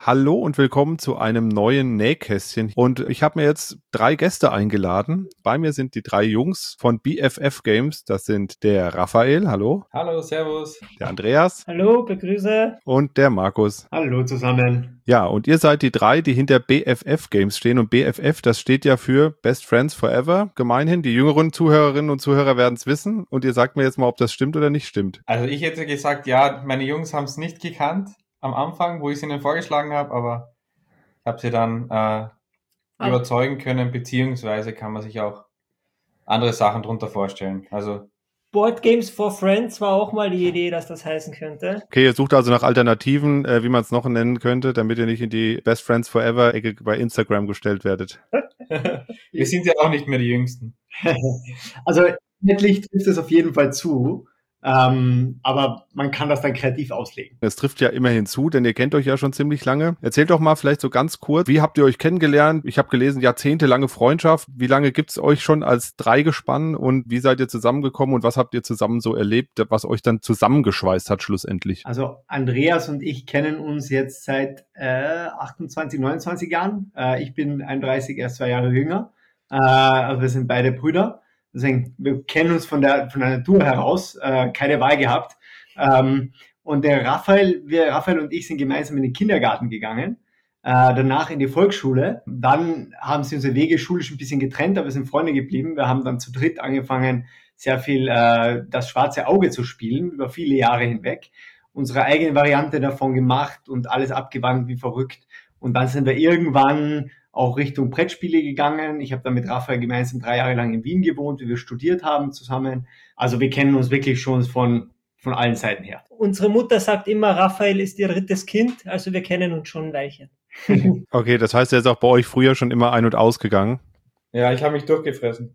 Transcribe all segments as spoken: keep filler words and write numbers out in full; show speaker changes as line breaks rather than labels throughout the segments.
Hallo und willkommen zu einem neuen Nähkästchen. Und ich habe mir jetzt drei Gäste eingeladen. Bei mir sind die drei Jungs von B F F Games. Das sind der Raphael, hallo.
Hallo, servus.
Der Andreas.
Hallo, begrüße.
Und der Markus.
Hallo zusammen.
Ja, und ihr seid die drei, die hinter B F F Games stehen. Und B F F, das steht ja für Best Friends Forever. Gemeinhin, die jüngeren Zuhörerinnen und Zuhörer werden es wissen. Und ihr sagt mir jetzt mal, ob das stimmt oder nicht stimmt.
Also ich hätte gesagt, ja, meine Jungs haben es nicht gekannt am Anfang, wo ich es ihnen vorgeschlagen habe, aber ich habe sie dann äh,
Ah.
überzeugen können, beziehungsweise kann man sich auch andere Sachen drunter vorstellen. Also
Board Games for Friends war auch mal die Idee, dass das heißen könnte.
Okay, ihr sucht also nach Alternativen, äh, wie man es noch nennen könnte, damit ihr nicht in die Best Friends Forever Ecke bei Instagram gestellt werdet.
wir sind ja auch nicht mehr die Jüngsten.
Also inhaltlich trifft es auf jeden Fall zu, ähm, aber man kann das dann kreativ auslegen.
Es trifft ja immerhin zu, denn ihr kennt euch ja schon ziemlich lange. Erzählt doch mal vielleicht so ganz kurz, wie habt ihr euch kennengelernt? Ich habe gelesen, jahrzehntelange Freundschaft. Wie lange gibt's euch schon als Dreigespann und wie seid ihr zusammengekommen und was habt ihr zusammen so erlebt, was euch dann zusammengeschweißt hat schlussendlich?
Also Andreas und ich kennen uns jetzt seit äh, achtundzwanzig, neunundzwanzig Jahren. Äh, ich bin einunddreißig, er ist zwei Jahre jünger. Äh, also wir sind beide Brüder. Deswegen, wir kennen uns von der, von der Natur heraus, äh, keine Wahl gehabt. Ähm, und der Raphael, wir, Raphael und ich sind gemeinsam in den Kindergarten gegangen, äh, danach in die Volksschule. Dann haben sie unsere Wege schulisch ein bisschen getrennt, aber wir sind Freunde geblieben. Wir haben dann zu dritt angefangen, sehr viel äh, das schwarze Auge zu spielen, über viele Jahre hinweg. Unsere eigene Variante davon gemacht und alles abgewandt wie verrückt. Und dann sind wir irgendwann auch Richtung Brettspiele gegangen. Ich habe dann mit Raphael gemeinsam drei Jahre lang in Wien gewohnt, wie wir studiert haben zusammen. Also wir kennen uns wirklich schon von, von allen Seiten her.
Unsere Mutter sagt immer, Raphael ist ihr drittes Kind, also wir kennen uns schon ein Weilchen.
Okay, das heißt, er ist auch bei euch früher schon immer ein- und ausgegangen.
Ja, ich habe mich durchgefressen.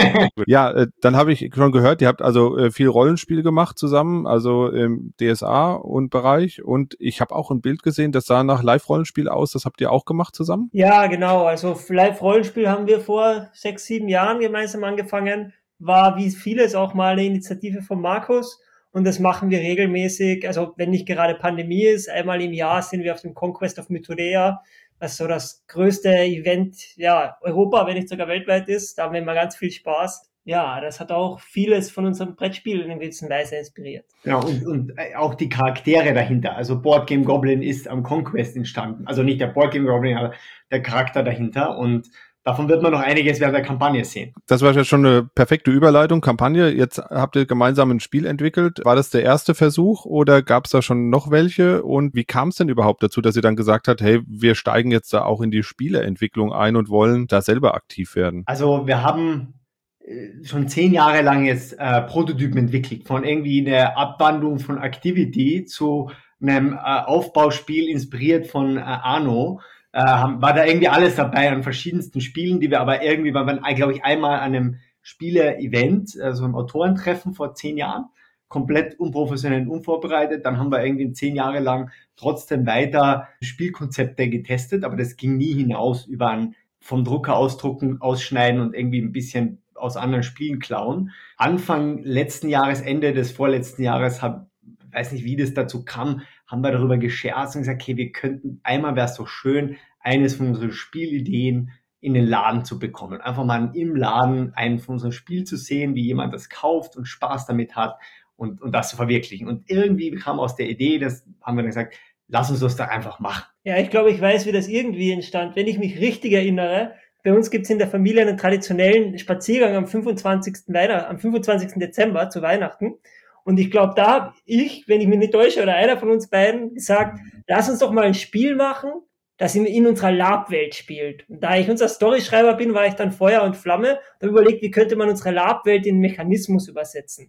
Ja, äh, dann habe ich schon gehört, ihr habt also äh, viel Rollenspiel gemacht zusammen, also im D S A und Bereich. Und ich habe auch ein Bild gesehen, das sah nach Live-Rollenspiel aus. Das habt ihr auch gemacht zusammen?
Ja, genau. Also Live-Rollenspiel haben wir vor sechs, sieben Jahren gemeinsam angefangen. War wie vieles auch mal eine Initiative von Markus. Und das machen wir regelmäßig. Also wenn nicht gerade Pandemie ist, einmal im Jahr sind wir auf dem Conquest of Mythodea, was so das größte Event, ja, Europa, wenn nicht sogar weltweit ist. Da haben wir immer ganz viel Spaß. Ja, das hat auch vieles von unserem Brettspiel in gewisser Weise inspiriert.
Ja, und, und auch die Charaktere dahinter. Also Board Game Goblin ist am Conquest entstanden. Also nicht der Board Game Goblin, aber der Charakter dahinter. Und davon wird man noch einiges während der Kampagne sehen.
Das war jetzt schon eine perfekte Überleitung, Kampagne. Jetzt habt ihr gemeinsam ein Spiel entwickelt. War das der erste Versuch oder gab es da schon noch welche? Und wie kam es denn überhaupt dazu, dass ihr dann gesagt habt, hey, wir steigen jetzt da auch in die Spieleentwicklung ein und wollen da selber aktiv werden?
Also wir haben schon zehn Jahre lang jetzt äh, Prototypen entwickelt, von irgendwie einer Abwandlung von Activity zu einem äh, Aufbauspiel inspiriert von äh, Anno. Äh, war da irgendwie alles dabei an verschiedensten Spielen, die wir aber irgendwie, waren wir, glaube ich, einmal an einem Spiele-Event, also einem Autorentreffen vor zehn Jahren, komplett unprofessionell und unvorbereitet. Dann haben wir irgendwie zehn Jahre lang trotzdem weiter Spielkonzepte getestet, aber das ging nie hinaus über ein vom Drucker ausdrucken, ausschneiden und irgendwie ein bisschen aus anderen Spielen klauen. Anfang letzten Jahres, Ende des vorletzten Jahres, hab, weiß nicht, wie das dazu kam, haben wir darüber gescherzt und gesagt, okay, wir könnten, einmal wäre es doch schön, eines von unseren Spielideen in den Laden zu bekommen. Einfach mal im Laden einen von unserem Spiel zu sehen, wie jemand das kauft und Spaß damit hat und, und das zu verwirklichen. Und irgendwie kam aus der Idee, das haben wir dann gesagt, lass uns das da einfach machen.
Ja, ich glaube, ich weiß, wie das irgendwie entstand. Wenn ich mich richtig erinnere, bei uns gibt's in der Familie einen traditionellen Spaziergang am fünfundzwanzigsten Weihnachten, am fünfundzwanzigsten Dezember zu Weihnachten. Und ich glaube, da habe ich, wenn ich mich nicht täusche, oder einer von uns beiden gesagt, lass uns doch mal ein Spiel machen, das in, in unserer Lab-Welt spielt. Und da ich unser Storyschreiber bin, war ich dann Feuer und Flamme und habe überlegt, wie könnte man unsere Lab-Welt in Mechanismus übersetzen.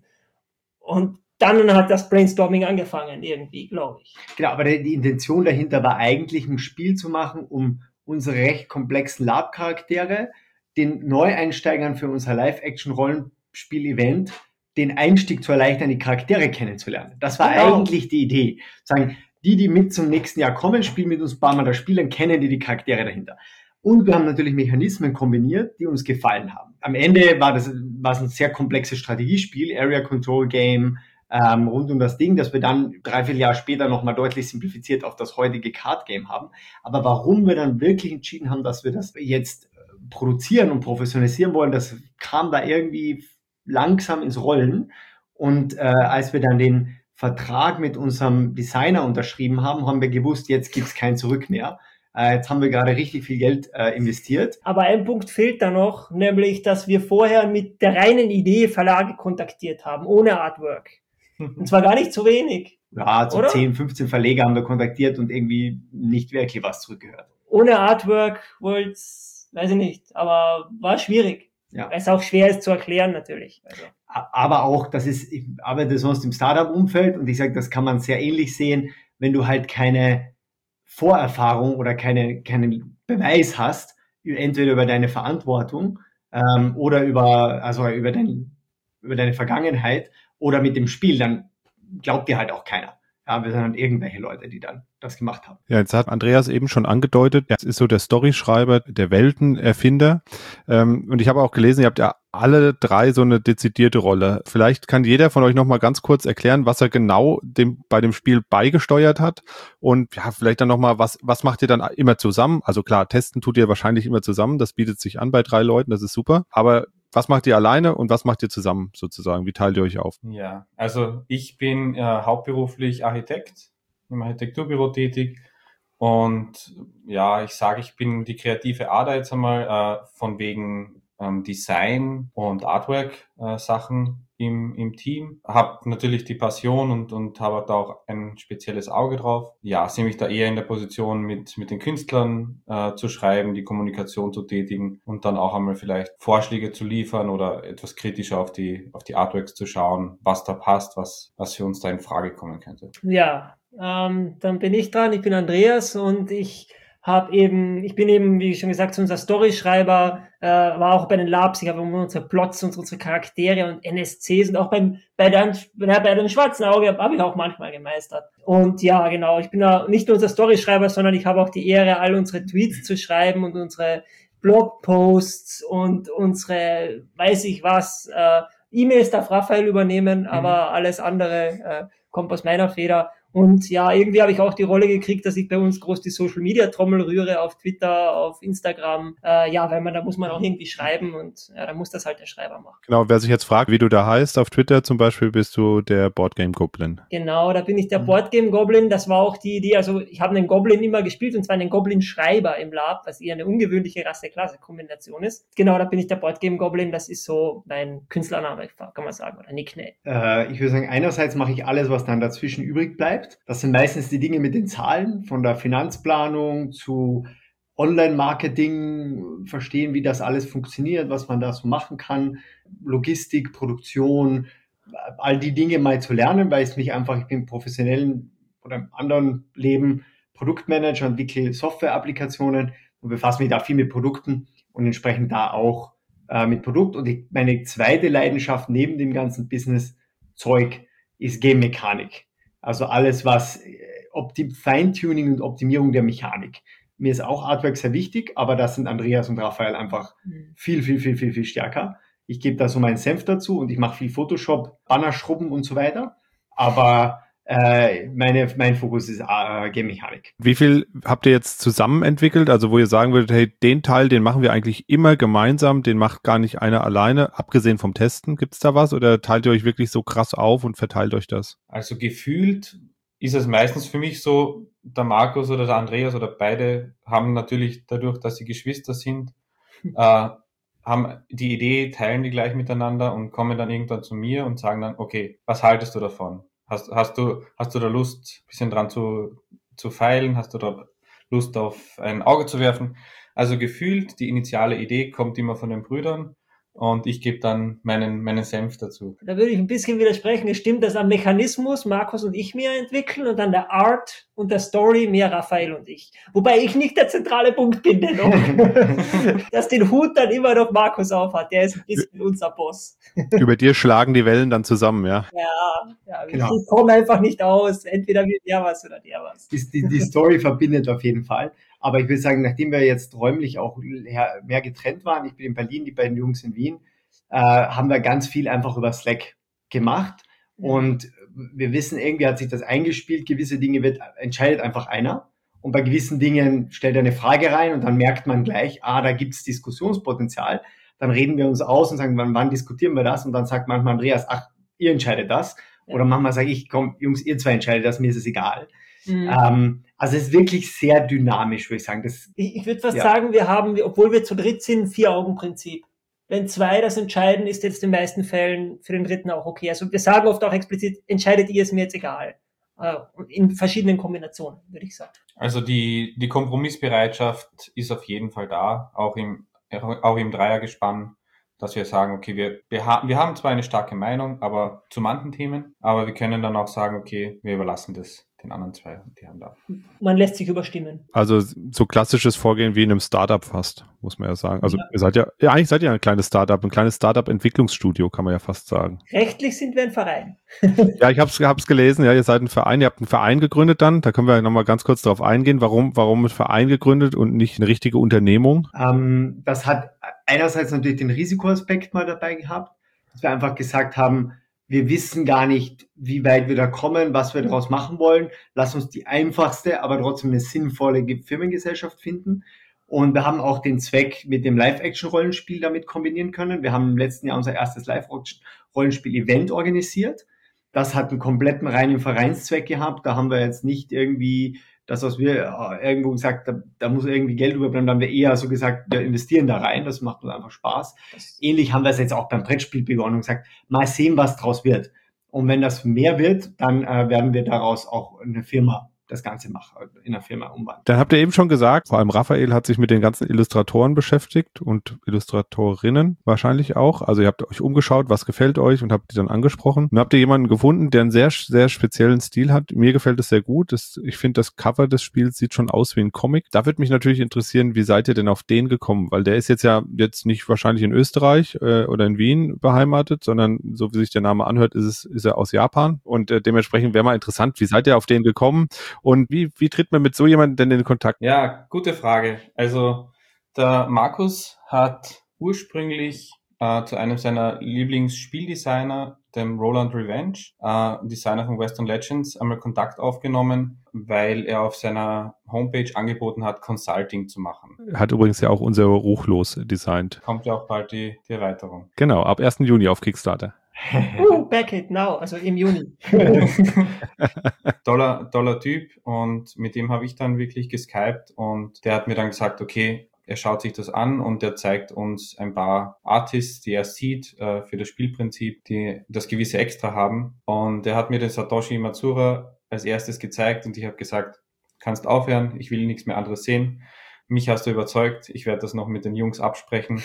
Und dann hat das Brainstorming angefangen, irgendwie, glaube ich.
Genau, aber die, die Intention dahinter war eigentlich, ein Spiel zu machen, um unsere recht komplexen Lab-Charaktere den Neueinsteigern für unser Live-Action-Rollenspiel-Event den Einstieg zu erleichtern, die Charaktere kennenzulernen. Das war
Genau.
eigentlich die Idee. Sagen, die, die mit zum nächsten Jahr kommen, spielen mit uns ein paar Mal das Spiel, dann kennen die die Charaktere dahinter. Und wir haben natürlich Mechanismen kombiniert, die uns gefallen haben. Am Ende war das war es ein sehr komplexes Strategiespiel, Area Control Game, ähm, rund um das Ding, dass wir dann drei, vier Jahre später nochmal deutlich simplifiziert auf das heutige Card Game haben. Aber warum wir dann wirklich entschieden haben, dass wir das jetzt produzieren und professionalisieren wollen, das kam da irgendwie langsam ins Rollen. Und äh, als wir dann den Vertrag mit unserem Designer unterschrieben haben, haben wir gewusst, jetzt gibt's kein Zurück mehr. Äh, jetzt haben wir gerade richtig viel Geld äh, investiert.
Aber ein Punkt fehlt da noch, nämlich, dass wir vorher mit der reinen Idee Verlage kontaktiert haben, ohne Artwork. Und zwar gar nicht so wenig.
Ja, so
oder?
zehn, fünfzehn Verleger haben wir kontaktiert und irgendwie nicht wirklich was zurückgehört.
Ohne Artwork wollt's, weiß ich nicht, aber war schwierig.
Ja.
Weil es auch schwer ist zu erklären natürlich. Also.
Aber auch, das ist, ich arbeite sonst im Startup-Umfeld und ich sage, das kann man sehr ähnlich sehen, wenn du halt keine Vorerfahrung oder keine, keinen Beweis hast, entweder über deine Verantwortung ähm, oder über, also über, dein, über deine Vergangenheit oder mit dem Spiel, dann glaubt dir halt auch keiner. Ja, wir sind dann irgendwelche Leute, die dann das gemacht haben.
Ja, jetzt hat Andreas eben schon angedeutet, er ist so der Storyschreiber, der Weltenerfinder. Ähm, und ich habe auch gelesen, ihr habt ja alle drei so eine dezidierte Rolle. Vielleicht kann jeder von euch noch mal ganz kurz erklären, was er genau dem, bei dem Spiel beigesteuert hat. Und ja, vielleicht dann noch mal, was, was macht ihr dann immer zusammen? Also klar, testen tut ihr wahrscheinlich immer zusammen. Das bietet sich an bei drei Leuten, das ist super. Aber was macht ihr alleine und was macht ihr zusammen sozusagen? Wie teilt ihr euch auf?
Ja, also ich bin äh, hauptberuflich Architekt, im Architekturbüro tätig und ja, ich sage, ich bin die kreative Ader jetzt einmal äh, von wegen ähm, Design und Artwork äh, Sachen im im Team. Habe natürlich die Passion und und habe da auch ein spezielles Auge drauf. Ja, sehe mich da eher in der Position, mit mit den Künstlern äh, zu schreiben, die Kommunikation zu tätigen und dann auch einmal vielleicht Vorschläge zu liefern oder etwas kritischer auf die auf die Artworks zu schauen, was da passt, was was für uns da in Frage kommen könnte.
Ja, ähm, dann bin ich dran. Ich bin Andreas und ich habe eben, ich bin eben, wie schon gesagt, unser Storyschreiber, äh, war auch bei den Labs, ich habe unsere Plots und unsere Charaktere und N S Cs und auch beim, bei der, bei dem schwarzen Auge habe hab ich auch manchmal gemeistert. Und ja, genau, ich bin da nicht nur unser Storyschreiber, sondern ich habe auch die Ehre, all unsere Tweets zu schreiben und unsere Blogposts und unsere, weiß ich was, äh, E-Mails darf Raphael übernehmen, mhm. aber alles andere äh, kommt aus meiner Feder. Und ja, irgendwie habe ich auch die Rolle gekriegt, dass ich bei uns groß die Social-Media-Trommel rühre, auf Twitter, auf Instagram. Äh, ja, weil man, da muss man auch irgendwie schreiben und ja, da muss das halt der Schreiber machen.
Genau, wer sich jetzt fragt, wie du da heißt, auf Twitter zum Beispiel bist du der Boardgame Goblin.
Genau, da bin ich der Boardgame Goblin. Das war auch die Idee, also ich habe einen Goblin immer gespielt und zwar einen Goblin-Schreiber im Lab, was eher eine ungewöhnliche Rasse-Klasse-Kombination ist. Genau, da bin ich der Boardgame Goblin, das ist so mein Künstlername, kann man sagen, oder Nickname.
Äh, ich würde sagen, einerseits mache ich alles, was dann dazwischen übrig bleibt. Das sind meistens die Dinge mit den Zahlen, von der Finanzplanung zu Online-Marketing, verstehen, wie das alles funktioniert, was man da so machen kann, Logistik, Produktion, all die Dinge mal zu lernen, weil es mich einfach, ich bin im professionellen oder im anderen Leben Produktmanager, entwickle Software-Applikationen und befasse mich da viel mit Produkten und entsprechend da auch äh, mit Produkt. Und ich, meine zweite Leidenschaft neben dem ganzen Business-Zeug ist Game-Mechanik. Also alles, was Optim- Feintuning und Optimierung der Mechanik. Mir ist auch Artwork sehr wichtig, aber da sind Andreas und Raphael einfach viel, viel, viel, viel, viel stärker. Ich gebe da so meinen Senf dazu und ich mache viel Photoshop, Banner schrubben und so weiter. Aber äh, meine, mein Fokus ist äh, Game-Mechanik.
Wie viel habt ihr jetzt zusammen entwickelt? Also wo ihr sagen würdet, hey, den Teil, den machen wir eigentlich immer gemeinsam, den macht gar nicht einer alleine, abgesehen vom Testen. Gibt's da was oder teilt ihr euch wirklich so krass auf und verteilt euch das?
Also gefühlt ist es meistens für mich so, der Markus oder der Andreas oder beide haben natürlich dadurch, dass sie Geschwister sind, äh, haben die Idee, teilen die gleich miteinander und kommen dann irgendwann zu mir und sagen dann, okay, was haltest du davon? Hast, hast du, hast du da Lust, ein bisschen dran zu, zu feilen? Hast du da Lust auf ein Auge zu werfen? Also gefühlt, die initiale Idee kommt immer von den Brüdern. Und ich gebe dann meinen, meinen Senf dazu.
Da würde ich ein bisschen widersprechen. Es stimmt, dass am Mechanismus Markus und ich mehr entwickeln und an der Art und der Story mehr Raphael und ich. Wobei ich nicht der zentrale Punkt bin, dennoch. Dass den Hut dann immer noch Markus aufhat. Der ist ein bisschen unser Boss.
Über dir schlagen die Wellen dann zusammen, ja?
Ja, ja,
Genau.
Ich komme einfach nicht aus. Entweder wird der was oder der was.
Die, die, die Story verbindet auf jeden Fall. Aber ich will sagen, nachdem wir jetzt räumlich auch mehr getrennt waren, ich bin in Berlin, die beiden Jungs in Wien, äh, haben wir ganz viel einfach über Slack gemacht Und wir wissen, irgendwie hat sich das eingespielt, gewisse Dinge wird, entscheidet einfach einer. Und bei gewissen Dingen stellt er eine Frage rein und dann merkt man gleich, ah, da gibt's Diskussionspotenzial. Dann reden wir uns aus und sagen, wann, wann diskutieren wir das? Und dann sagt manchmal Andreas, ach, ihr entscheidet das. Oder manchmal sage ich, komm, Jungs, ihr zwei entscheidet das, mir ist es egal. Mhm. Ähm, also es ist wirklich sehr dynamisch, würde ich sagen. Das,
ich ich würde fast ja. sagen, wir haben, obwohl wir zu dritt sind, Vier-Augen-Prinzip. Wenn zwei das entscheiden, ist jetzt in den meisten Fällen für den dritten auch okay. Also wir sagen oft auch explizit, entscheidet ihr, ist mir jetzt egal. In verschiedenen Kombinationen, würde ich sagen.
Also die, die Kompromissbereitschaft ist auf jeden Fall da, auch im, auch im Dreiergespann, dass wir sagen, okay, wir, wir haben, wir haben zwar eine starke Meinung, aber zu manchen Themen, aber wir können dann auch sagen, okay, wir überlassen das den anderen zwei, die haben da.
Man lässt sich überstimmen.
Also so klassisches Vorgehen wie in einem Startup fast, muss man ja sagen. Also ja. ihr seid ja, ja, eigentlich seid ihr ein kleines Startup, ein kleines Startup-Entwicklungsstudio, kann man ja fast sagen.
Rechtlich sind wir ein Verein.
Ja, ich hab's, hab's gelesen, ja, ihr seid ein Verein, ihr habt einen Verein gegründet dann, da können wir nochmal ganz kurz darauf eingehen, warum, warum ein Verein gegründet und nicht eine richtige Unternehmung?
Ähm, das hat einerseits natürlich den Risikoaspekt mal dabei gehabt, dass wir einfach gesagt haben, wir wissen gar nicht, wie weit wir da kommen, was wir daraus machen wollen. Lass uns die einfachste, aber trotzdem eine sinnvolle Firmengesellschaft finden. Und wir haben auch den Zweck mit dem Live-Action-Rollenspiel damit kombinieren können. Wir haben im letzten Jahr unser erstes Live-Rollenspiel-Event organisiert. Das hat einen kompletten reinen Vereinszweck gehabt. Da haben wir jetzt nicht irgendwie das, was wir irgendwo gesagt haben, da muss irgendwie Geld überbleiben, da haben wir eher so gesagt, wir investieren da rein, das macht uns einfach Spaß. Ähnlich haben wir es jetzt auch beim Brettspiel begonnen und gesagt, mal sehen, was draus wird. Und wenn das mehr wird, dann äh, werden wir daraus auch eine Firma das Ganze machen, in einer Firma umwandeln.
Dann habt ihr eben schon gesagt, vor allem Raphael hat sich mit den ganzen Illustratoren beschäftigt und Illustratorinnen wahrscheinlich auch. Also ihr habt euch umgeschaut, was gefällt euch und habt die dann angesprochen. Und habt ihr jemanden gefunden, der einen sehr, sehr speziellen Stil hat. Mir gefällt es sehr gut. Das, ich finde, das Cover des Spiels sieht schon aus wie ein Comic. Da würde mich natürlich interessieren, wie seid ihr denn auf den gekommen? Weil der ist jetzt ja jetzt nicht wahrscheinlich in Österreich äh, oder in Wien beheimatet, sondern so wie sich der Name anhört, ist es ist er aus Japan. Und äh, dementsprechend wäre mal interessant, wie seid ihr auf den gekommen? Und wie, wie tritt man mit so jemandem denn in Kontakt?
Ja, gute Frage. Also der Markus hat ursprünglich äh, zu einem seiner Lieblingsspieldesigner, dem Roland Revenge, äh, Designer von Western Legends, einmal Kontakt aufgenommen, weil er auf seiner Homepage angeboten hat, Consulting zu machen.
Hat übrigens ja auch unser Ruchlos designt.
Kommt ja auch bald die, die Erweiterung.
Genau, ab ersten Juni auf Kickstarter.
uh, back it now, also im Juni.
toller, toller Typ und mit dem habe ich dann wirklich geskypt und der hat mir dann gesagt, okay, er schaut sich das an und der zeigt uns ein paar Artists, die er sieht äh, für das Spielprinzip, die das gewisse Extra haben. Und er hat mir den Satoshi Matsura als erstes gezeigt und ich habe gesagt, kannst aufhören, ich will nichts mehr anderes sehen. Mich hast du überzeugt, ich werde das noch mit den Jungs absprechen.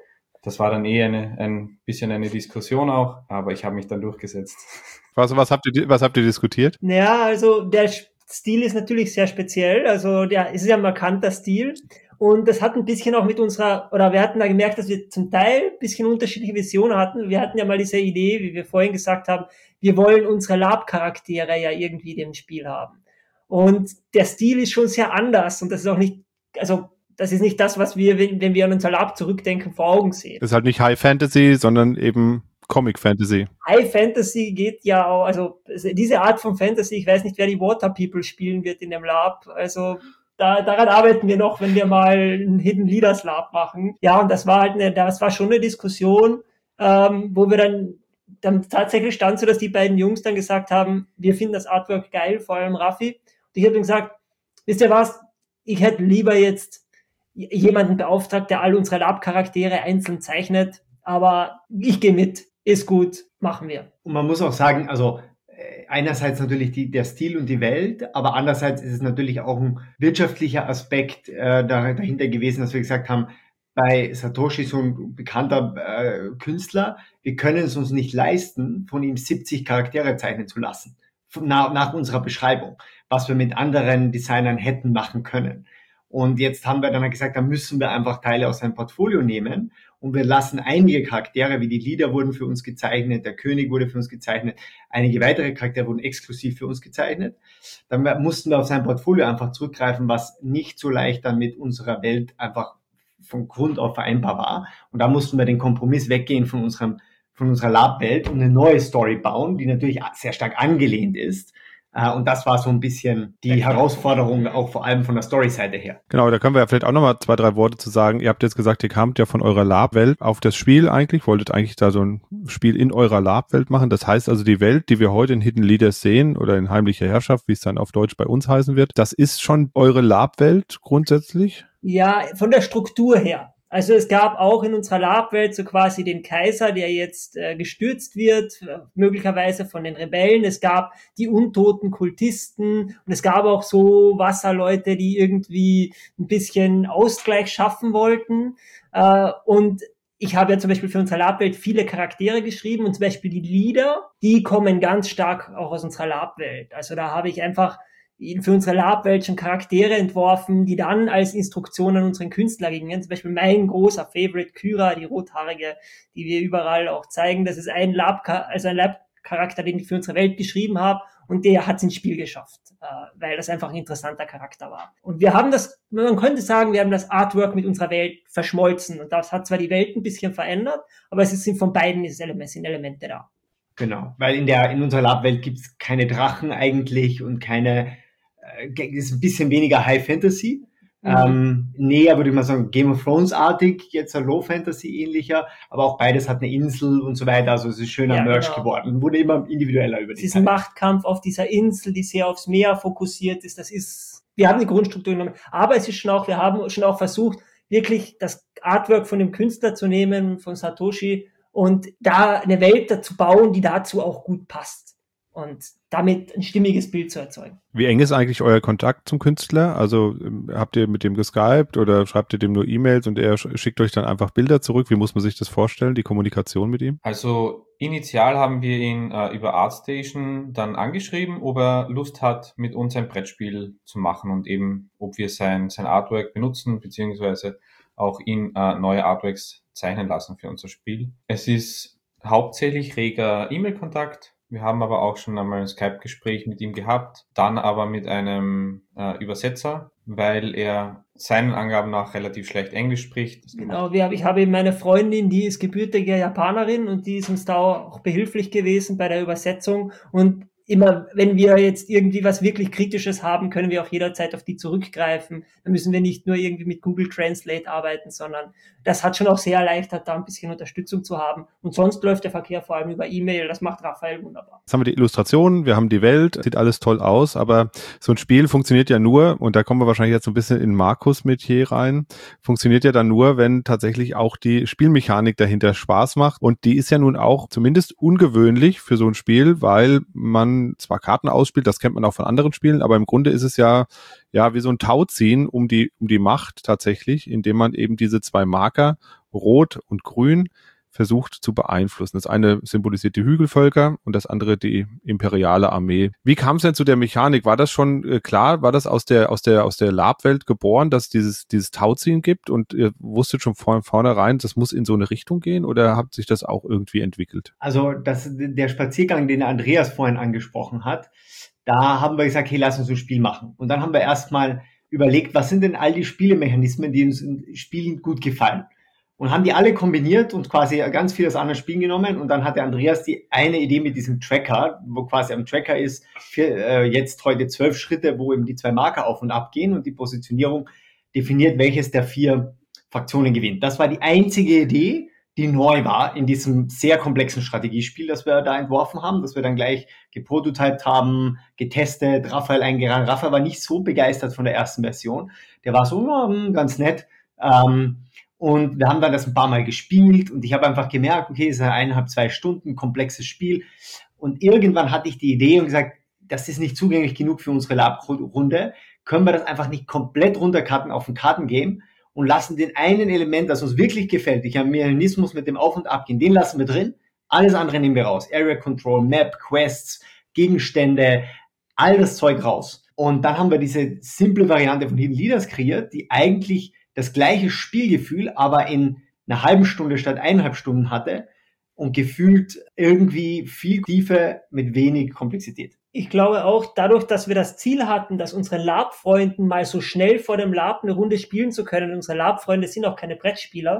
Das war dann eh eine, ein bisschen eine Diskussion auch, aber ich habe mich dann durchgesetzt.
Was, was, habt ihr, was habt ihr diskutiert?
Naja, also der Stil ist natürlich sehr speziell, also der, es ist ja ein markanter Stil und das hat ein bisschen auch mit unserer, oder wir hatten da gemerkt, dass wir zum Teil ein bisschen unterschiedliche Visionen hatten. Wir hatten ja mal diese Idee, wie wir vorhin gesagt haben, wir wollen unsere Lab-Charaktere ja irgendwie im Spiel haben. Und der Stil ist schon sehr anders und das ist auch nicht, also das ist nicht das, was wir, wenn, wenn wir an unser Lab zurückdenken, vor Augen sehen.
Das ist halt nicht High Fantasy, sondern eben Comic Fantasy.
High Fantasy geht ja auch, also diese Art von Fantasy, ich weiß nicht, wer die Water People spielen wird in dem Lab, also da, daran arbeiten wir noch, wenn wir mal ein Hidden Leaders Lab machen. Ja, und das war halt eine, das war schon eine Diskussion, ähm, wo wir dann, dann tatsächlich stand so, dass die beiden Jungs dann gesagt haben, wir finden das Artwork geil, vor allem Raffi. Und ich habe dann gesagt, wisst ihr was, ich hätte lieber jetzt jemanden beauftragt, der all unsere Lab-Charaktere einzeln zeichnet, aber ich gehe mit, ist gut, machen wir.
Und man muss auch sagen, also einerseits natürlich die, der Stil und die Welt, aber andererseits ist es natürlich auch ein wirtschaftlicher Aspekt äh, dahinter gewesen, dass wir gesagt haben, bei Satoshi, so ein bekannter äh, Künstler, wir können es uns nicht leisten, von ihm siebzig Charaktere zeichnen zu lassen, nach, nach unserer Beschreibung, was wir mit anderen Designern hätten machen können. Und jetzt haben wir dann gesagt, da müssen wir einfach Teile aus seinem Portfolio nehmen und wir lassen einige Charaktere, wie die Lieder wurden für uns gezeichnet, der König wurde für uns gezeichnet, einige weitere Charaktere wurden exklusiv für uns gezeichnet. Dann mussten wir auf sein Portfolio einfach zurückgreifen, was nicht so leicht dann mit unserer Welt einfach von Grund auf vereinbar war. Und da mussten wir den Kompromiss weggehen von unserem von unserer Lab-Welt und eine neue Story bauen, die natürlich sehr stark angelehnt ist. Und das war so ein bisschen die Herausforderung, auch vor allem von der Story-Seite her.
Genau, da können wir ja vielleicht auch nochmal zwei, drei Worte zu sagen. Ihr habt jetzt gesagt, ihr kamt ja von eurer Lab-Welt auf das Spiel eigentlich, wolltet eigentlich da so ein Spiel in eurer Lab-Welt machen. Das heißt also, die Welt, die wir heute in Hidden Leaders sehen oder in Heimlicher Herrschaft, wie es dann auf Deutsch bei uns heißen wird, das ist schon eure Lab-Welt grundsätzlich?
Ja, von der Struktur her. Also es gab auch in unserer Lab-Welt so quasi den Kaiser, der jetzt äh, gestürzt wird, äh, möglicherweise von den Rebellen. Es gab die untoten Kultisten und es gab auch so Wasserleute, die irgendwie ein bisschen Ausgleich schaffen wollten. Äh, und ich habe ja zum Beispiel für unsere Lab-Welt viele Charaktere geschrieben und zum Beispiel die Lieder, die kommen ganz stark auch aus unserer Lab-Welt. Also da habe ich einfach für unsere Lab-Welt schon Charaktere entworfen, die dann als Instruktion an unseren Künstler gingen. Zum Beispiel mein großer Favorite, Kyra, die Rothaarige, die wir überall auch zeigen. Das ist ein Lab, also ein Lab-Charakter, den ich für unsere Welt geschrieben habe. Und der hat es ins Spiel geschafft, weil das einfach ein interessanter Charakter war. Und wir haben das, man könnte sagen, wir haben das Artwork mit unserer Welt verschmolzen. Und das hat zwar die Welt ein bisschen verändert, aber es sind von beiden sind Elemente da.
Genau, weil in der in unserer Lab-Welt gibt es keine Drachen eigentlich und keine, äh, ist ein bisschen weniger High Fantasy. Mhm. Ähm, näher würde ich mal sagen Game of Thrones-artig, jetzt ein Low Fantasy ähnlicher, aber auch beides hat eine Insel und so weiter, also es ist schöner ja, Merch genau. geworden, wurde immer individueller über die Zeit.
Es ist ein Machtkampf auf dieser Insel, die sehr aufs Meer fokussiert ist, das ist, wir haben die Grundstruktur genommen, aber es ist schon auch, wir haben schon auch versucht, wirklich das Artwork von dem Künstler zu nehmen, von Satoshi, und da eine Welt dazu bauen, die dazu auch gut passt und damit ein stimmiges Bild zu erzeugen.
Wie eng ist eigentlich euer Kontakt zum Künstler? Also habt ihr mit dem geskypt oder schreibt ihr dem nur E-Mails und er schickt euch dann einfach Bilder zurück? Wie muss man sich das vorstellen, die Kommunikation mit ihm?
Also initial haben wir ihn äh, über ArtStation dann angeschrieben, ob er Lust hat, mit uns ein Brettspiel zu machen und eben, ob wir sein, sein Artwork benutzen, beziehungsweise auch ihn äh, neue Artworks zeichnen lassen für unser Spiel. Es ist hauptsächlich reger E-Mail-Kontakt. Wir haben aber auch schon einmal ein Skype-Gespräch mit ihm gehabt, dann aber mit einem äh, Übersetzer, weil er seinen Angaben nach relativ schlecht Englisch spricht.
Genau, wir, ich habe eben meine Freundin, die ist gebürtige Japanerin und die ist uns da auch behilflich gewesen bei der Übersetzung und immer, wenn wir jetzt irgendwie was wirklich Kritisches haben, können wir auch jederzeit auf die zurückgreifen. Da müssen wir nicht nur irgendwie mit Google Translate arbeiten, sondern das hat schon auch sehr erleichtert, da ein bisschen Unterstützung zu haben. Und sonst läuft der Verkehr vor allem über E-Mail. Das macht Raphael wunderbar.
Jetzt haben wir die Illustrationen, wir haben die Welt, sieht alles toll aus, aber so ein Spiel funktioniert ja nur, und da kommen wir wahrscheinlich jetzt so ein bisschen in Markus-Metier rein, funktioniert ja dann nur, wenn tatsächlich auch die Spielmechanik dahinter Spaß macht. Und die ist ja nun auch zumindest ungewöhnlich für so ein Spiel, weil man zwar Karten ausspielt, das kennt man auch von anderen Spielen, aber im Grunde ist es ja ja wie so ein Tauziehen um die um die Macht tatsächlich, indem man eben diese zwei Marker, Rot und Grün, versucht zu beeinflussen. Das eine symbolisiert die Hügelvölker und das andere die imperiale Armee. Wie kam es denn zu der Mechanik? War das schon äh, klar? War das aus der aus der aus der Lab-Welt geboren, dass dieses dieses Tauziehen gibt und ihr wusstet schon von vornherein, das muss in so eine Richtung gehen, oder hat sich das auch irgendwie entwickelt?
Also das, der Spaziergang, den Andreas vorhin angesprochen hat, da haben wir gesagt, hey, lass uns ein Spiel machen. Und dann haben wir erstmal überlegt, was sind denn all die Spielemechanismen, die uns in Spielen gut gefallen? Und haben die alle kombiniert und quasi ganz viel aus anderen Spielen genommen. Und dann hatte Andreas die eine Idee mit diesem Tracker, wo quasi am Tracker ist, für, äh, jetzt heute zwölf Schritte, wo eben die zwei Marker auf und ab gehen und die Positionierung definiert, welches der vier Fraktionen gewinnt. Das war die einzige Idee, die neu war in diesem sehr komplexen Strategiespiel, das wir da entworfen haben, das wir dann gleich geprototypt haben, getestet, Raphael eingerannt. Raphael war nicht so begeistert von der ersten Version. Der war so, oh, ganz nett. Ähm, Und wir haben dann das ein paar Mal gespielt und ich habe einfach gemerkt, okay, es ist ein eineinhalb, zwei Stunden komplexes Spiel. Und irgendwann hatte ich die Idee und gesagt, das ist nicht zugänglich genug für unsere Lab-Runde. Können wir das einfach nicht komplett runtercutten auf ein Kartengame und lassen den einen Element, das uns wirklich gefällt, der Mechanismus mit dem Auf- und Abgehen, den lassen wir drin. Alles andere nehmen wir raus. Area Control, Map, Quests, Gegenstände, all das Zeug raus. Und dann haben wir diese simple Variante von Hidden Leaders kreiert, die eigentlich das gleiche Spielgefühl, aber in einer halben Stunde statt eineinhalb Stunden hatte und gefühlt irgendwie viel Tiefe mit wenig Komplexität.
Ich glaube auch, dadurch, dass wir das Ziel hatten, dass unsere Lab-Freunden mal so schnell vor dem Lab eine Runde spielen zu können, unsere Lab-Freunde sind auch keine Brettspieler,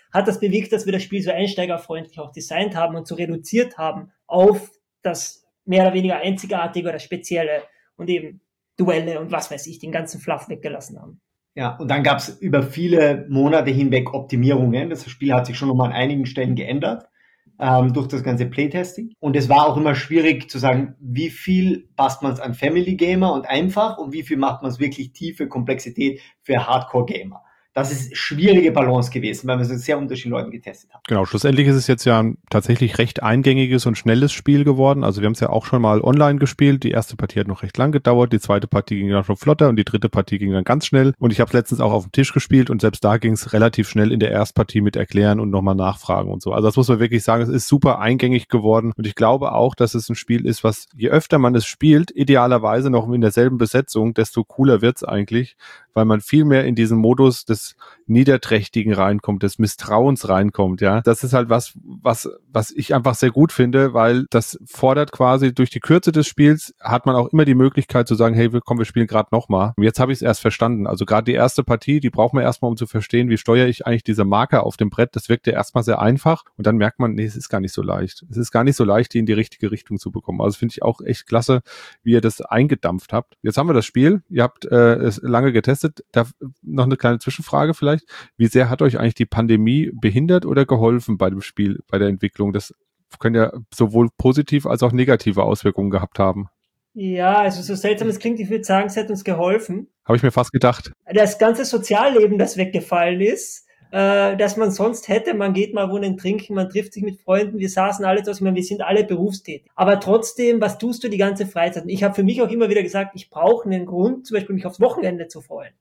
hat das bewirkt, dass wir das Spiel so einsteigerfreundlich auch designt haben und so reduziert haben auf das mehr oder weniger einzigartige oder spezielle und eben Duelle und was weiß ich, den ganzen Fluff weggelassen haben.
Ja, und dann gab es über viele Monate hinweg Optimierungen. Das Spiel hat sich schon nochmal an einigen Stellen geändert ähm, durch das ganze Playtesting. Und es war auch immer schwierig zu sagen, wie viel passt man es an Family Gamer und einfach und wie viel macht man es wirklich tiefe Komplexität für Hardcore Gamer. Das ist schwierige Balance gewesen, weil wir es mit sehr unterschiedlichen Leuten getestet haben.
Genau, schlussendlich ist es jetzt ja ein tatsächlich recht eingängiges und schnelles Spiel geworden. Also wir haben es ja auch schon mal online gespielt. Die erste Partie hat noch recht lang gedauert, die zweite Partie ging dann schon flotter und die dritte Partie ging dann ganz schnell. Und ich habe es letztens auch auf dem Tisch gespielt und selbst da ging es relativ schnell in der Erstpartie mit Erklären und nochmal Nachfragen und so. Also das muss man wirklich sagen, es ist super eingängig geworden und ich glaube auch, dass es ein Spiel ist, was je öfter man es spielt, idealerweise noch in derselben Besetzung, desto cooler wird's eigentlich, weil man viel mehr in diesen Modus des Niederträchtigen reinkommt, des Misstrauens reinkommt, ja. Das ist halt was, was, was ich einfach sehr gut finde, weil das fordert quasi durch die Kürze des Spiels hat man auch immer die Möglichkeit zu sagen, hey, komm, wir spielen gerade nochmal. Und jetzt habe ich es erst verstanden. Also gerade die erste Partie, die braucht man erstmal, um zu verstehen, wie steuere ich eigentlich diese Marker auf dem Brett. Das wirkt ja erstmal sehr einfach und dann merkt man, nee, es ist gar nicht so leicht. Es ist gar nicht so leicht, die in die richtige Richtung zu bekommen. Also finde ich auch echt klasse, wie ihr das eingedampft habt. Jetzt haben wir das Spiel. Ihr habt äh, es lange getestet. Da noch eine kleine Zwischenfrage vielleicht. Wie sehr hat euch eigentlich die Pandemie behindert oder geholfen bei dem Spiel, bei der Entwicklung? Das können ja sowohl positiv als auch negative Auswirkungen gehabt haben.
Ja, also so seltsam es klingt, ich würde sagen, es hat uns geholfen.
Habe ich mir fast gedacht.
Das ganze Sozialleben, das weggefallen ist, äh, das man sonst hätte, man geht mal wohnen, trinken, man trifft sich mit Freunden, wir saßen alle draußen, ich meine, wir sind alle berufstätig. Aber trotzdem, was tust du die ganze Freizeit? Und ich habe für mich auch immer wieder gesagt, ich brauche einen Grund, zum Beispiel mich aufs Wochenende zu freuen.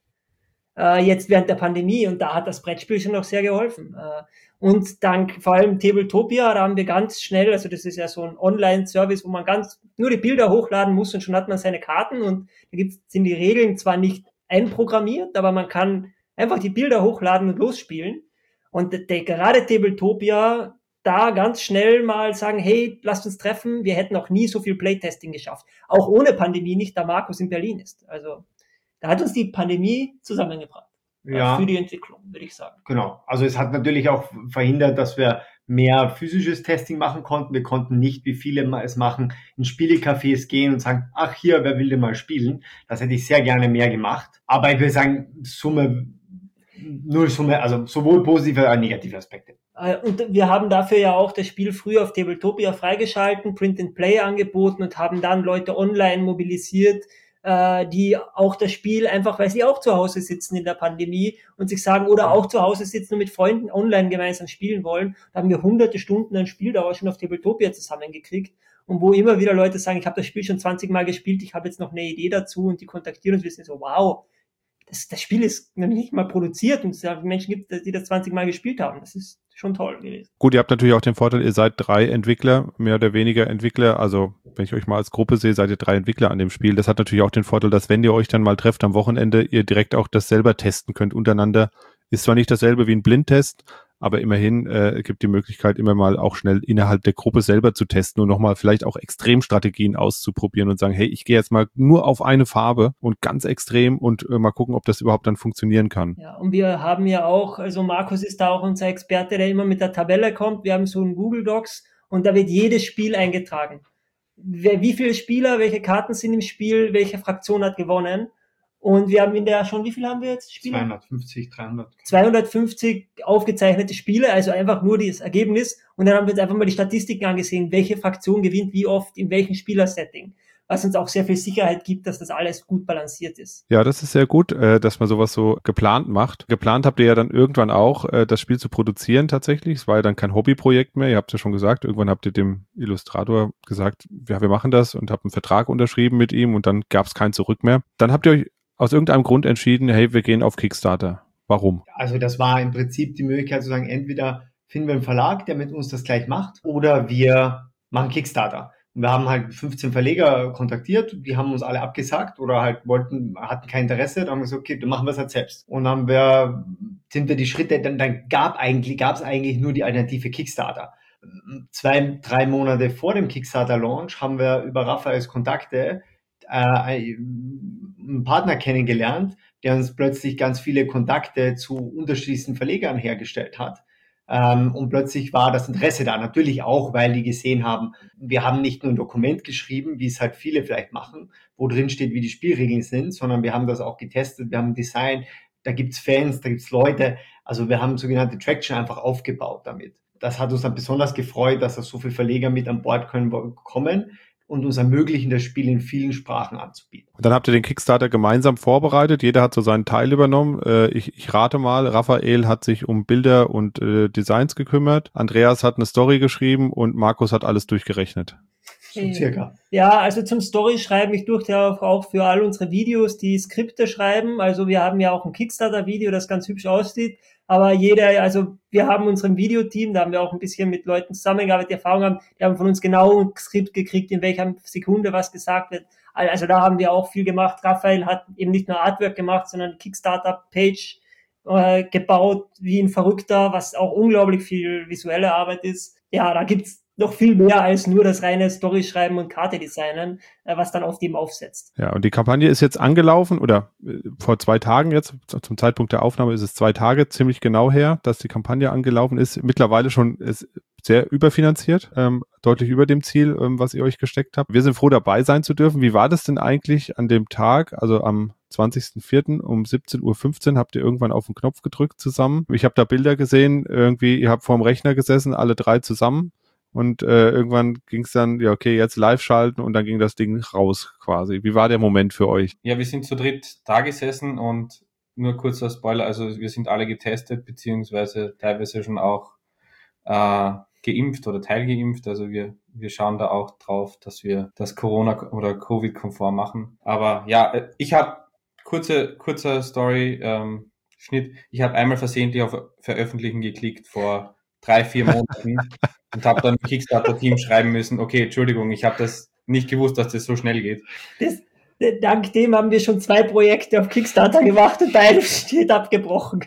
Äh, jetzt während der Pandemie und da hat das Brettspiel schon noch sehr geholfen. Äh, und dank vor allem Tabletopia, da haben wir ganz schnell, also das ist ja so ein Online-Service, wo man ganz nur die Bilder hochladen muss und schon hat man seine Karten und da gibt's, sind die Regeln zwar nicht einprogrammiert, aber man kann einfach die Bilder hochladen und losspielen. Und der, der, gerade Tabletopia da ganz schnell mal sagen, hey, lasst uns treffen, wir hätten auch nie so viel Playtesting geschafft. Auch ohne Pandemie nicht, da Markus in Berlin ist. Also da hat uns die Pandemie zusammengebracht. Ja, für die Entwicklung, würde ich sagen.
Genau. Also es hat natürlich auch verhindert, dass wir mehr physisches Testing machen konnten. Wir konnten nicht, wie viele es machen, in Spielecafés gehen und sagen, ach hier, wer will denn mal spielen? Das hätte ich sehr gerne mehr gemacht. Aber ich würde sagen, Summe, null Summe, also sowohl positive als auch negative Aspekte.
Und wir haben dafür ja auch das Spiel früher auf Tabletopia freigeschalten, Print and Play angeboten und haben dann Leute online mobilisiert, die auch das Spiel einfach, weil sie auch zu Hause sitzen in der Pandemie und sich sagen, oder auch zu Hause sitzen und mit Freunden online gemeinsam spielen wollen. Da haben wir hunderte Stunden an Spieldauer schon auf Tabletopia zusammengekriegt. Und wo immer wieder Leute sagen, ich habe das Spiel schon zwanzig Mal gespielt, ich habe jetzt noch eine Idee dazu und die kontaktieren uns, wir sind so, wow, das, das Spiel ist noch nicht mal produziert und es Menschen gibt, die das zwanzig Mal gespielt haben. Das ist schon toll gewesen.
Gut, ihr habt natürlich auch den Vorteil, ihr seid drei Entwickler, mehr oder weniger Entwickler. Also wenn ich euch mal als Gruppe sehe, seid ihr drei Entwickler an dem Spiel. Das hat natürlich auch den Vorteil, dass wenn ihr euch dann mal trefft am Wochenende, ihr direkt auch das selber testen könnt untereinander. Ist zwar nicht dasselbe wie ein Blindtest, aber immerhin äh, gibt die Möglichkeit, immer mal auch schnell innerhalb der Gruppe selber zu testen und nochmal vielleicht auch Extremstrategien auszuprobieren und sagen, hey, ich gehe jetzt mal nur auf eine Farbe und ganz extrem und äh, mal gucken, ob das überhaupt dann funktionieren kann.
Ja, und wir haben ja auch, also Markus ist da auch unser Experte, der immer mit der Tabelle kommt. Wir haben so ein Google Docs und da wird jedes Spiel eingetragen. Wer, wie viele Spieler, welche Karten sind im Spiel, welche Fraktion hat gewonnen. Und wir haben in der schon, wie viel haben wir jetzt Spiele?
zweihundertfünfzig, dreihundert.
zweihundertfünfzig aufgezeichnete Spiele, also einfach nur das Ergebnis. Und dann haben wir jetzt einfach mal die Statistiken angesehen, welche Fraktion gewinnt wie oft, in welchem Spielersetting. Was uns auch sehr viel Sicherheit gibt, dass das alles gut balanciert ist.
Ja, das ist sehr gut, dass man sowas so geplant macht. Geplant habt ihr ja dann irgendwann auch, das Spiel zu produzieren tatsächlich. Es war ja dann kein Hobbyprojekt mehr. Ihr habt es ja schon gesagt, irgendwann habt ihr dem Illustrator gesagt, ja, wir machen das und habt einen Vertrag unterschrieben mit ihm und dann gab es kein Zurück mehr. Dann habt ihr euch aus irgendeinem Grund entschieden, hey, wir gehen auf Kickstarter. Warum?
Also das war im Prinzip die Möglichkeit zu sagen, entweder finden wir einen Verlag, der mit uns das gleich macht, oder wir machen Kickstarter. Und wir haben halt fünfzehn Verleger kontaktiert, die haben uns alle abgesagt oder halt wollten, hatten kein Interesse, dann haben wir gesagt, okay, dann machen wir es halt selbst. Und dann haben wir, sind wir die Schritte, dann, dann gab eigentlich, gab es eigentlich nur die Alternative Kickstarter. Zwei, drei Monate vor dem Kickstarter-Launch haben wir über Raphaels Kontakte äh, einen Partner kennengelernt, der uns plötzlich ganz viele Kontakte zu unterschiedlichsten Verlegern hergestellt hat, Ähm, und plötzlich war das Interesse da. Natürlich auch, weil die gesehen haben, wir haben nicht nur ein Dokument geschrieben, wie es halt viele vielleicht machen, wo drin steht, wie die Spielregeln sind, sondern wir haben das auch getestet, wir haben ein Design, da gibt's Fans, da gibt's Leute. Also wir haben sogenannte Traction einfach aufgebaut damit. Das hat uns dann besonders gefreut, dass da so viele Verleger mit an Bord können, kommen und uns ermöglichen, das Spiel in vielen Sprachen anzubieten.
Und dann habt ihr den Kickstarter gemeinsam vorbereitet. Jeder hat so seinen Teil übernommen. Äh, ich, ich rate mal, Raphael hat sich um Bilder und äh, Designs gekümmert. Andreas hat eine Story geschrieben und Markus hat alles durchgerechnet.
So circa.
Ja, also zum Story-Schreiben, ich durfte ja auch für all unsere Videos die Skripte schreiben. Also wir haben ja auch ein Kickstarter-Video, das ganz hübsch aussieht. Aber jeder, also wir haben unserem Videoteam, da haben wir auch ein bisschen mit Leuten zusammengearbeitet, die Erfahrung haben, die haben von uns genau ein Skript gekriegt, in welcher Sekunde was gesagt wird. Also da haben wir auch viel gemacht. Raphael hat eben nicht nur Artwork gemacht, sondern Kickstarter-Page äh, gebaut, wie ein Verrückter, was auch unglaublich viel visuelle Arbeit ist. Ja, da gibt's noch viel mehr als nur das reine Story schreiben und Karte designen, äh, was dann auf dem aufsetzt.
Ja, und die Kampagne ist jetzt angelaufen oder äh, vor zwei Tagen jetzt, zum Zeitpunkt der Aufnahme ist es zwei Tage ziemlich genau her, dass die Kampagne angelaufen ist. Mittlerweile schon ist sehr überfinanziert, ähm, deutlich über dem Ziel, ähm, was ihr euch gesteckt habt. Wir sind froh, dabei sein zu dürfen. Wie war das denn eigentlich an dem Tag, also am zwanzigsten vierten um siebzehn Uhr fünfzehn habt ihr irgendwann auf den Knopf gedrückt zusammen? Ich habe da Bilder gesehen, irgendwie, ihr habt vorm Rechner gesessen, alle drei zusammen. Und äh, irgendwann ging es dann, ja okay, jetzt live schalten und dann ging das Ding raus quasi. Wie war der Moment für euch?
Ja, wir sind zu dritt da gesessen und nur kurzer Spoiler, also wir sind alle getestet, beziehungsweise teilweise schon auch äh, geimpft oder teilgeimpft. Also wir wir schauen da auch drauf, dass wir das Corona- oder Covid-konform machen. Aber ja, ich habe kurze kurzer Story, ähm, Schnitt. Ich habe einmal versehentlich auf Veröffentlichen geklickt vor drei, vier Monaten und habe dann im Kickstarter-Team schreiben müssen, okay, Entschuldigung, ich habe das nicht gewusst, dass das so schnell geht.
Das, dank dem haben wir schon zwei Projekte auf Kickstarter gemacht und beide steht abgebrochen.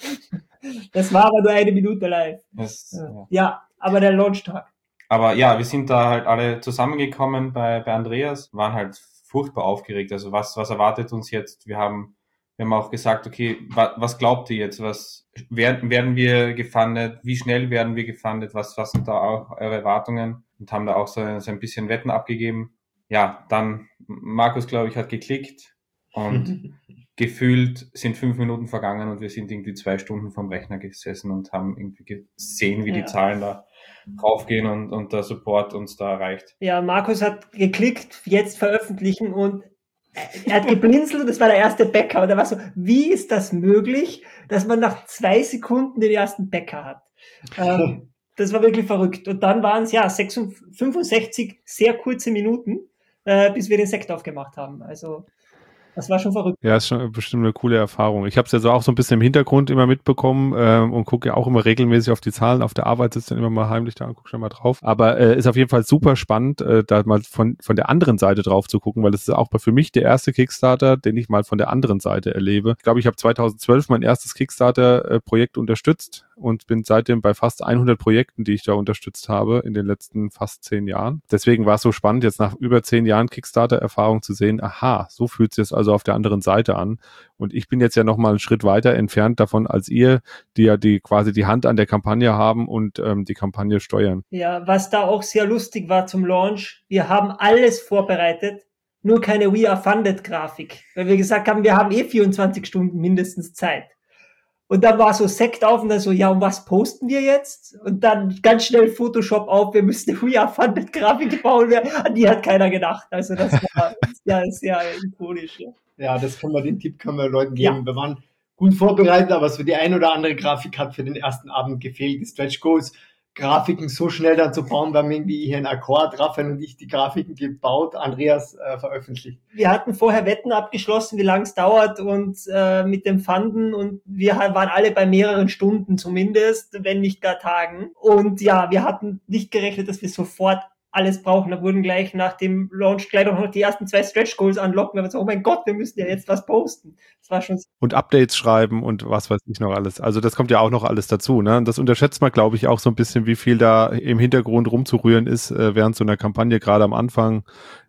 Das war aber nur eine Minute live.
Das, ja.
ja, aber der Launchtag.
Aber ja, wir sind da halt alle zusammengekommen bei, bei Andreas, waren halt furchtbar aufgeregt. Also was, was erwartet uns jetzt? Wir haben Wir haben auch gesagt, okay, wa, was glaubt ihr jetzt? Was werden, werden wir gefundet? Wie schnell werden wir gefundet? Was, was sind da auch eure Erwartungen? Und haben da auch so, so ein bisschen Wetten abgegeben. Ja, dann Markus, glaube ich, hat geklickt und gefühlt sind fünf Minuten vergangen und wir sind irgendwie zwei Stunden vom Rechner gesessen und haben irgendwie gesehen, wie ja. die Zahlen da raufgehen und, und der Support uns da erreicht.
Ja, Markus hat geklickt, jetzt veröffentlichen und er hat geblinzelt und das war der erste Bäcker. Und er war so, wie ist das möglich, dass man nach zwei Sekunden den ersten Bäcker hat? Ähm, das war wirklich verrückt. Und dann waren es ja fünfundsechzig sehr kurze Minuten, äh, bis wir den Sekt aufgemacht haben. Also das war schon verrückt.
Ja, ist schon bestimmt eine coole Erfahrung. Ich habe es ja so auch so ein bisschen im Hintergrund immer mitbekommen ähm, und gucke ja auch immer regelmäßig auf die Zahlen. Auf der Arbeit sitzt dann immer mal heimlich da und gucke schon mal drauf. Aber äh, ist auf jeden Fall super spannend, äh, da mal von von der anderen Seite drauf zu gucken, weil das ist auch für mich der erste Kickstarter, den ich mal von der anderen Seite erlebe. Ich glaube, ich habe zweitausendzwölf mein erstes Kickstarter-Projekt unterstützt und bin seitdem bei fast hundert Projekten, die ich da unterstützt habe in den letzten fast zehn Jahren. Deswegen war es so spannend, jetzt nach über zehn Jahren Kickstarter-Erfahrung zu sehen, aha, so fühlt sich das also auf der anderen Seite an. Und ich bin jetzt ja noch mal einen Schritt weiter entfernt davon als ihr, die ja die quasi die Hand an der Kampagne haben und ähm, die Kampagne steuern.
Ja, was da auch sehr lustig war zum Launch, wir haben alles vorbereitet, nur keine We Are Funded Grafik, weil wir gesagt haben, wir haben eh vierundzwanzig Stunden mindestens Zeit. Und dann war so Sekt auf und dann so, ja, und was posten wir jetzt? Und dann ganz schnell Photoshop auf, wir müssen eine We Are Funded Grafik bauen. An die hat keiner gedacht. Also das war ja sehr ikonisch. Ja.
ja, das können wir, den Tipp können wir Leuten geben. Ja. Wir waren gut vorbereitet, aber so die ein oder andere Grafik hat für den ersten Abend gefehlt. Die Stretch Goals, Grafiken so schnell dann zu bauen, wir haben irgendwie hier einen Akkord, Raphael und ich die Grafiken gebaut, Andreas äh, veröffentlicht.
Wir hatten vorher Wetten abgeschlossen, wie lang es dauert und äh, mit dem Funden und wir waren alle bei mehreren Stunden zumindest, wenn nicht gar Tagen. Und ja, wir hatten nicht gerechnet, dass wir sofort alles brauchen. Da wurden gleich nach dem Launch gleich noch die ersten zwei Stretch Goals anlocken. Wir haben gesagt, oh mein Gott, wir müssen ja jetzt was posten. Das war schon.
Und Updates schreiben und was weiß ich noch alles. Also das kommt ja auch noch alles dazu, ne? Und das unterschätzt man, glaube ich, auch so ein bisschen, wie viel da im Hintergrund rumzurühren ist, äh, während so einer Kampagne, gerade am Anfang.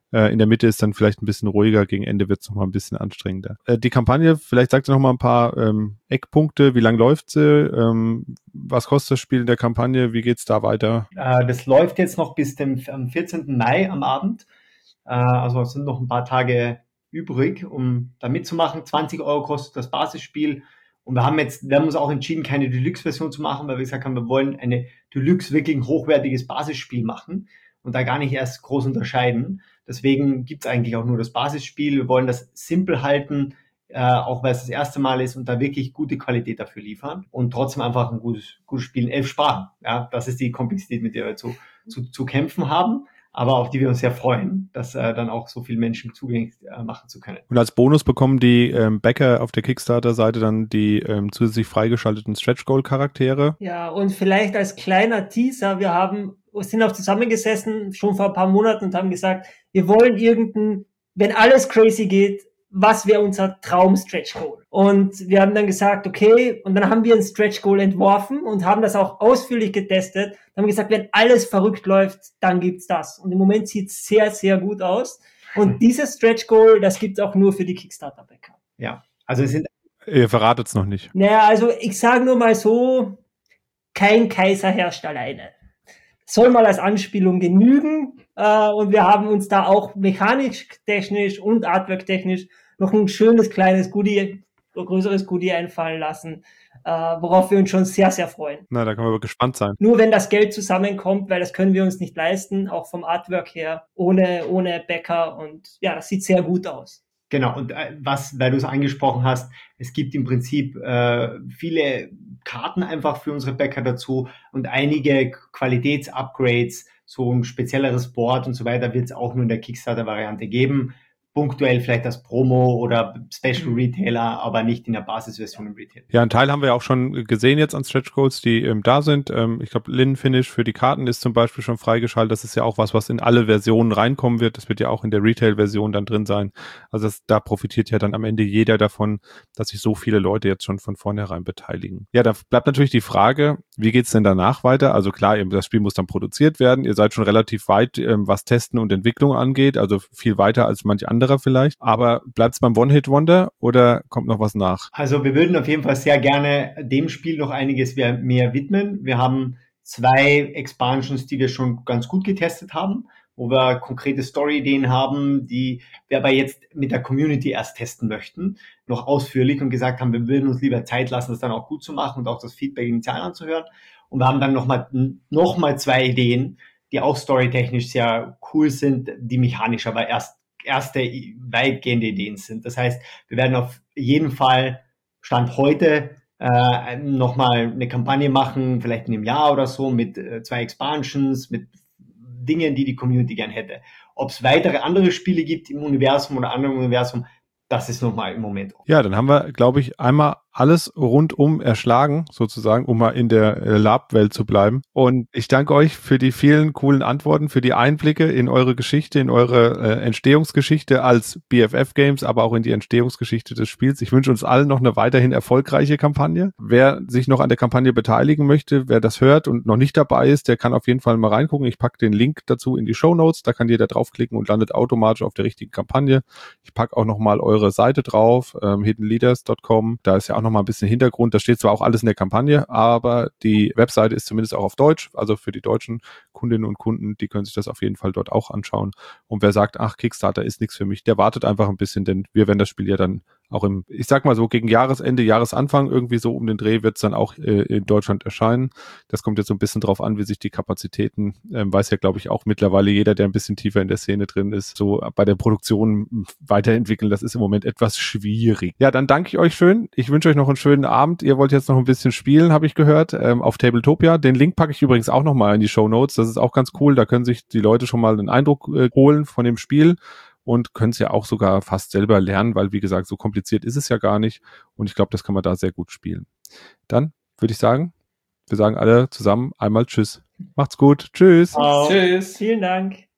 Äh, in der Mitte ist dann vielleicht ein bisschen ruhiger, gegen Ende wird es nochmal ein bisschen anstrengender. Äh, die Kampagne, vielleicht sagt ihr nochmal ein paar ähm, Eckpunkte, wie lang läuft sie, ähm, was kostet das Spiel in der Kampagne, wie geht's da weiter?
Äh, das läuft jetzt noch bis dem, am vierzehnten Mai am Abend, äh, also es sind noch ein paar Tage übrig, um da mitzumachen. zwanzig Euro kostet das Basisspiel. Und wir haben jetzt, wir haben uns auch entschieden, keine Deluxe-Version zu machen, weil wir gesagt haben, wir wollen eine Deluxe, wirklich ein hochwertiges Basisspiel machen und da gar nicht erst groß unterscheiden. Deswegen gibt's eigentlich auch nur das Basisspiel. Wir wollen das simpel halten, äh, auch weil es das erste Mal ist und da wirklich gute Qualität dafür liefern und trotzdem einfach ein gutes, gutes Spiel in elf Sprachen. Ja, das ist die Komplexität, mit der wir zu, zu, zu kämpfen haben, aber auf die wir uns sehr freuen, das äh, dann auch so vielen Menschen zugänglich äh, machen zu können.
Und als Bonus bekommen die ähm, Bäcker auf der Kickstarter-Seite dann die ähm, zusätzlich freigeschalteten Stretch-Goal-Charaktere.
Ja, und vielleicht als kleiner Teaser, wir haben, sind auch zusammengesessen, schon vor ein paar Monaten und haben gesagt, wir wollen irgendein, wenn alles crazy geht, was wäre unser Traum-Stretch-Goal? Und wir haben dann gesagt, okay, und dann haben wir ein Stretch-Goal entworfen und haben das auch ausführlich getestet. Dann haben wir gesagt, wenn alles verrückt läuft, dann gibt's das. Und im Moment sieht's sehr, sehr gut aus. Und dieses Stretch-Goal, das gibt's auch nur für die Kickstarter-Bäcker.
Ja, also es sind...
Ihr verratet's noch nicht.
Naja, also ich sage nur mal so, kein Kaiser herrscht alleine. Soll mal als Anspielung genügen. Äh, und wir haben uns da auch mechanisch-technisch und artwork-technisch noch ein schönes kleines Goodie, größeres Goodie einfallen lassen, äh, worauf wir uns schon sehr, sehr freuen.
Na, da können wir gespannt sein.
Nur wenn das Geld zusammenkommt, weil das können wir uns nicht leisten, auch vom Artwork her, ohne, ohne Bäcker. Und ja, das sieht sehr gut aus.
Genau, und äh, was, weil du es angesprochen hast, es gibt im Prinzip äh, viele Karten einfach für unsere Bäcker dazu und einige Qualitätsupgrades, so ein spezielleres Board und so weiter wird es auch nur in der Kickstarter-Variante geben. Punktuell vielleicht als Promo oder Special Retailer, aber nicht in der Basisversion im Retail.
Ja, einen Teil haben wir auch schon gesehen jetzt an Stretch Goals, die ähm, da sind. Ähm, ich glaube, Linen Finish für die Karten ist zum Beispiel schon freigeschaltet. Das ist ja auch was, was in alle Versionen reinkommen wird. Das wird ja auch in der Retail-Version dann drin sein. Also das, da profitiert ja dann am Ende jeder davon, dass sich so viele Leute jetzt schon von vornherein beteiligen. Ja, da bleibt natürlich die Frage, wie geht's denn danach weiter? Also klar, das Spiel muss dann produziert werden. Ihr seid schon relativ weit, ähm, was Testen und Entwicklung angeht, also viel weiter als manch andere vielleicht, aber bleibt es beim One-Hit-Wonder oder kommt noch was nach?
Also wir würden auf jeden Fall sehr gerne dem Spiel noch einiges mehr widmen. Wir haben zwei Expansions, die wir schon ganz gut getestet haben, wo wir konkrete Story-Ideen haben, die wir aber jetzt mit der Community erst testen möchten, noch ausführlich und gesagt haben, wir würden uns lieber Zeit lassen, das dann auch gut zu machen und auch das Feedback initial anzuhören. Und wir haben dann nochmal noch mal zwei Ideen, die auch storytechnisch sehr cool sind, die mechanisch aber erst erste weitgehende Ideen sind. Das heißt, wir werden auf jeden Fall Stand heute äh, nochmal eine Kampagne machen, vielleicht in einem Jahr oder so, mit äh, zwei Expansions, mit Dingen, die die Community gern hätte. Ob es weitere andere Spiele gibt im Universum oder anderen Universum, das ist nochmal im Moment.
Ja, dann haben wir, glaube ich, einmal alles rundum erschlagen, sozusagen, um mal in der äh, Lab-Welt zu bleiben. Und ich danke euch für die vielen coolen Antworten, für die Einblicke in eure Geschichte, in eure äh, Entstehungsgeschichte als B F F Games, aber auch in die Entstehungsgeschichte des Spiels. Ich wünsche uns allen noch eine weiterhin erfolgreiche Kampagne. Wer sich noch an der Kampagne beteiligen möchte, wer das hört und noch nicht dabei ist, der kann auf jeden Fall mal reingucken. Ich packe den Link dazu in die Shownotes, da kann jeder draufklicken und landet automatisch auf der richtigen Kampagne. Ich packe auch nochmal eure Seite drauf, ähm, hidden leaders dot com. Da ist ja auch noch mal ein bisschen Hintergrund. Da steht zwar auch alles in der Kampagne, aber die Webseite ist zumindest auch auf Deutsch. Also für die deutschen Kundinnen und Kunden, die können sich das auf jeden Fall dort auch anschauen. Und wer sagt, ach, Kickstarter ist nichts für mich, der wartet einfach ein bisschen, denn wir werden das Spiel ja dann auch im, ich sag mal so, gegen Jahresende, Jahresanfang, irgendwie so um den Dreh wird es dann auch äh, in Deutschland erscheinen. Das kommt jetzt so ein bisschen drauf an, wie sich die Kapazitäten, ähm, weiß ja, glaube ich, auch mittlerweile jeder, der ein bisschen tiefer in der Szene drin ist, so bei der Produktion weiterentwickeln. Das ist im Moment etwas schwierig. Ja, dann danke ich euch schön. Ich wünsche euch noch einen schönen Abend. Ihr wollt jetzt noch ein bisschen spielen, habe ich gehört, ähm, auf Tabletopia. Den Link packe ich übrigens auch nochmal in die Shownotes. Das ist auch ganz cool. Da können sich die Leute schon mal einen Eindruck äh, holen von dem Spiel. Und können es ja auch sogar fast selber lernen, weil, wie gesagt, so kompliziert ist es ja gar nicht. Und ich glaube, das kann man da sehr gut spielen. Dann würde ich sagen, wir sagen alle zusammen einmal Tschüss. Macht's gut. Tschüss.
Ciao. Tschüss. Vielen Dank.